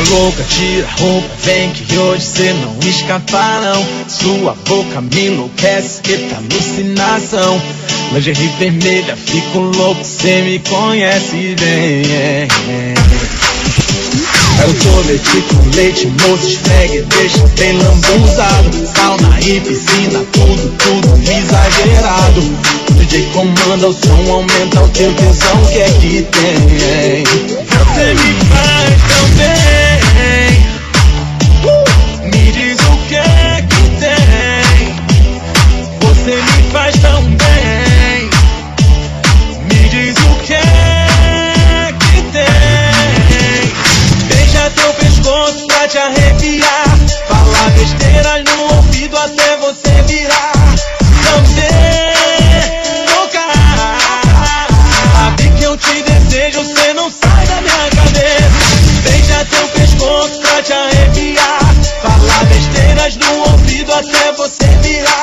louca, tira a roupa, vem que hoje cê não escapa não. Sua boca me enlouquece, eita alucinação. Lingerie vermelha, fico louco, cê me conhece bem. Quero sorvete com leite, moço, esfregue, deixa bem lambuzado. Sauna e piscina, tudo exagerado. O DJ comanda o som, aumenta o teu tesão, que é que tem. Você me faz tão bem, me diz o que é que tem. Você me faz tão bem, me diz o que é que tem. Beija teu pescoço pra te arrepiar, fala besteiras no ouvido até você virar. Também tocar, sabe que eu te desejo, cê não sai da minha cabeça. Beija teu pescoço pra te arrepiar, fala besteiras no ouvido até você virar.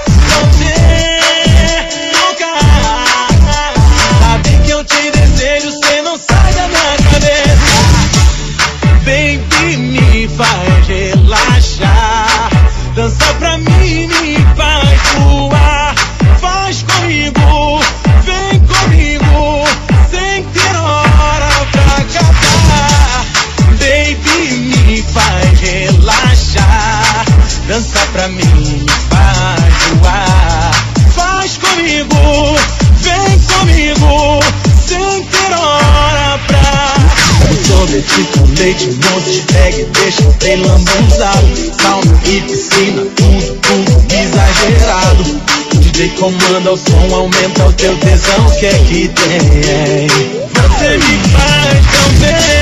Também tocar, sabe que eu te desejo, cê não sai da minha cabeça. Baby, me faz relaxar, dança pra mim, me faz voar. Faz comigo, vem comigo, sem ter hora pra acabar. Baby, me faz relaxar, dança pra mim, me faz voar. Faz comigo, vem comigo, sem ter hora pra. Sorvete com leite, moço, esfregue, deixa bem lambuzado. Sauna e piscina, tudo exagerado. O DJ comanda o som, aumenta o teu tesão, que é que tem. Você me faz tão bem.